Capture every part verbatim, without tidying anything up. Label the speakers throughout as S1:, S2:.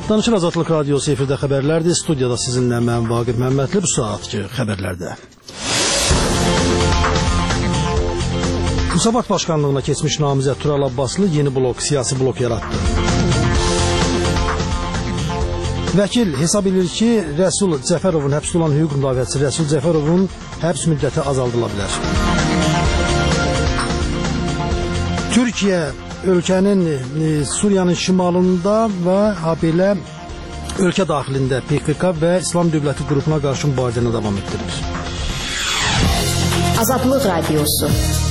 S1: Danışır Azadlıq Radiosu efirdə xəbərlərdir. Studiyada sizinlə mən Vaqif Məmmədli bu saatki xəbərlərdə. Müsabat Başkanlığına keçmiş namizəd Tural Abbaslı yeni blok, siyasi blok yarattı. Vəkil hesab edir ki, Rəsul Cəfərovun, həbsdə olan hüquq müdafiəçisi Rəsul Cəfərovun həbs müddəti azaldıla bilər. Türkiyə ölkənin e, Suriyanın şimalında və habelə ölkə daxilində P K K və İslam Dövləti qrupuna qarşı mübarizəni davam etdirir.
S2: Azadlıq Radiosu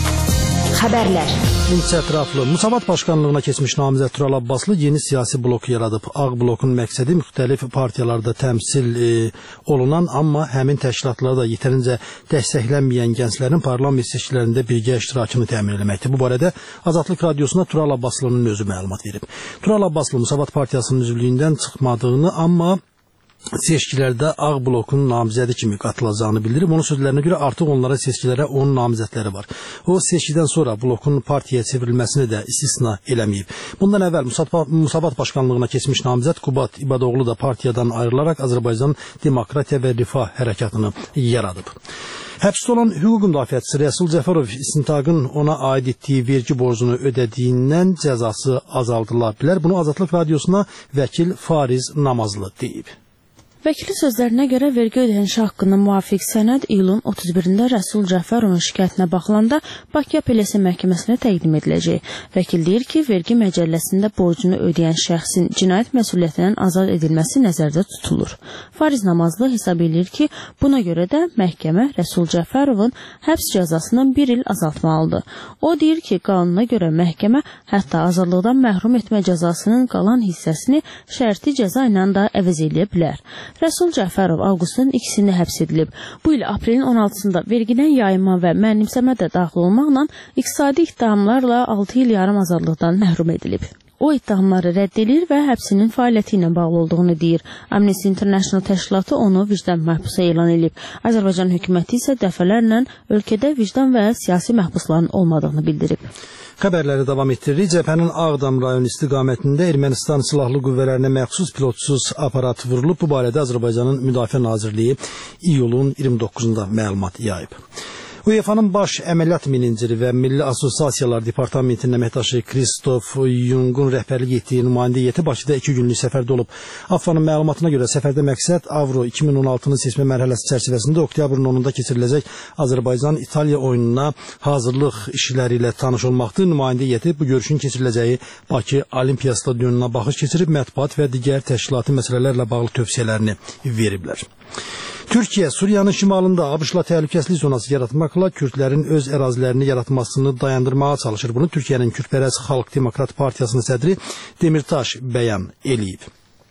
S2: Xəbərlər.
S1: İnci ətraflı Müsabat Başkanlığına keçmiş namizəd Tural Abbaslı yeni siyasi blok yaradıb. Ağ blokun məqsədi müxtəlif partiyalarda təmsil e, olunan, amma həmin təşkilatlara da yetərincə dəstəklənməyən gənclərin parlament seçkilərində birgə iştirakını təmin etməkdir. Bu barədə Azadlıq Radiosuna Tural Abbaslı'nın özü məlumat verib. Tural Abbaslı Müsabat Partiyasının üzvlüyündən çıxmadığını, amma seçkilərdə Ağ blokun namizədi kimi qatılacağını bildirib. Onun sözlərinə görə artıq onlara seçkilərə onun namizədləri var. O seçkidən sonra blokun partiyaya çevrilməsini də istisna eləməyib. Bundan əvvəl Müsabat Başkanlığına keçmiş namizəd Qubat İbadoğlu da partiyadan ayrılaraq Azərbaycan Demokratiya və Rifah hərəkatını yaradıb. Həbsdə olan hüquq müdafiəçisi Rəsul Cəfərov istintaqın ona aid etdiyi vergi borcunu ödədiyindən cəzası azaldıla bilər. Bunu Azadlıq Radiosuna vəkil Fariz Namazlı deyib.
S3: Vəkilin sözlərinə görə vergi ödənişi haqqında müvafiq sənəd iyulun otuz birində Rəsul Cəfərovun şikayətinə baxılanda Bakı Apellyasiya Məhkəməsinə təqdim ediləcək. Vəkil deyir ki, vergi məcəlləsində borcunu ödəyən şəxsin cinayət məsuliyyətindən azad edilməsi nəzərdə tutulur. Fariz Namazlı hesab edir ki, buna görə də məhkəmə Rəsul Cəfərovun həbs cəzasından bir il azaltmalıdır. O deyir ki, qanuna görə məhkəmə hətta azadlıqdan məhrum etmə cəzasının qalan hissəsini şərti cəza ilə də əvəz edə bilər. Rəsul Cəfərov avqustun ikisində həbs edilib. Bu il aprelin on altısında vergidən yayınma və mənimsəmə də daxil olmaqla iqtisadi ittihamlarla altı il yarım azadlıqdan məhrum edilib. O ittihamları rədd edir və həbsinin fəaliyyəti ilə bağlı olduğunu deyir. Amnesty International təşkilatı onu vicdan məhbusa elan edib. Azərbaycan hökuməti isə dəfələrlə ölkədə vicdan və siyasi məhbusların olmadığını bildirib.
S1: Xəbərləri davam etdiririk. Cəbhənin Ağdam rayonu istiqamətində Ermənistan silahlı qüvvələrinə məxsus pilotsuz aparat vurulub. Bu barədə Azərbaycanın Müdafiə Nazirliyi iyulun iyirmi doqquzunda məlumat yayıb. UEFA-nın baş əməliyyat meneceri və Milli Assosiasiyalar Departamentinin əməkdaşı Kristof Yungun rəhbərlik etdiyi nümayəndə heyəti Bakıda iki günlük səfərdə olub. AFFA-nın məlumatına görə səfərdə məqsəd Avro iki min on altının seçmə mərhələsi çərçivəsində oktyabrın onunda keçiriləcək Azərbaycan-İtaliya oyununa hazırlıq işləri ilə tanış olmaqdır. Nümayəndə heyəti bu görüşün keçiriləcəyi Bakı Olimpiya stadionuna baxış keçirib, mətbuat və digər təşkilati məsələlərlə bağlı tövsiyələrini veriblər. Türkiyə, Suriyanın şimalında ABŞ-la təhlükəsizlik zonası yaratmaqla Kürdlərin öz ərazilərini yaratmasını dayandırmağa çalışır. Bunu Türkiyənin Kürdpərəst Xalq Demokrat Partiyasının sədri Demirtaş bəyan eləyib.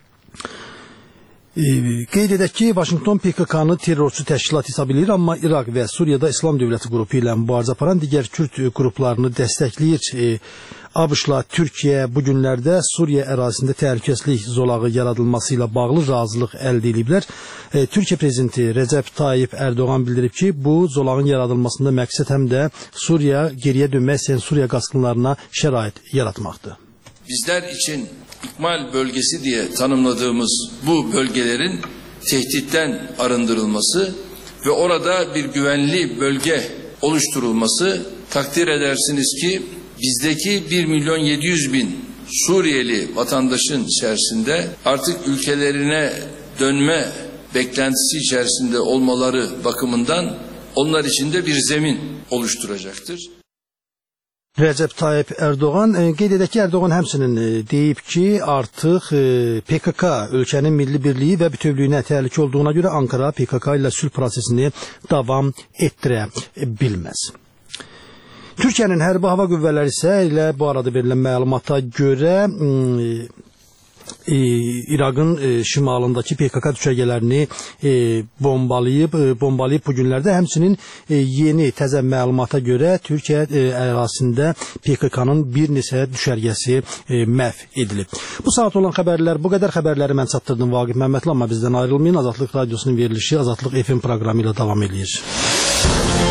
S1: E, qeyd edək ki, Vaşinqton P K K-nı terrorçu təşkilat hesab edir, amma İraq və Suriyada İslam Dövləti qrupu ilə mübarizə aparan digər Kürd qruplarını dəstəkləyir. E, ABŞ-la Türkiyə bu günlərdə Suriya ərazisində təhlükəsizlik zolağı yaradılması ilə bağlı razılıq əldə ediblər. E, Türkiyə prezidenti Rəcəb Tayyip Ərdoğan bildirib ki, bu zolağın yaradılmasında məqsəd həm də Suriya geriyə dönmək istəyən Suriya qaçqınlarına şərait yaratmaqdır.
S4: Bizler için ikmal bölgesi diye tanımladığımız bu bölgelerin tehditten arındırılması ve orada bir güvenli bölge oluşturulması, takdir edersiniz ki bizdeki bir milyon yedi yüz bin Suriyeli vatandaşın içerisinde artık ülkelerine dönme beklentisi içerisinde olmaları bakımından onlar için de bir zemin oluşturacaktır.
S1: Rəcəb Tayyip Ərdoğan qeyd edək ki, Ərdoğan həmçinin deyib ki, artıq P K K ölkənin milli birliyi və bütövlüyünə təhlükə olduğuna görə Ankara P K K ilə sülh prosesini davam etdirə bilməz. Türkiyənin hərbi hava qüvvələri isə ilə bu arada verilən məlumata görə E, İraqın e, şimalındakı P K K düşərgələrini e, bombalayıb, e, bombalayıb bu günlərdə. Həmçinin e, yeni təzə məlumata görə Türkiyə e, ərazisində P K K-nın bir neçə düşərgəsi e, məhv edilib. Bu saat olan xəbərlər, bu qədər xəbərləri mən çatdırdım Vaqif Məmmədli, amma bizdən ayrılmayın. Azadlıq Radiosunun verilişi Azadlıq F M proqramı ilə davam edir.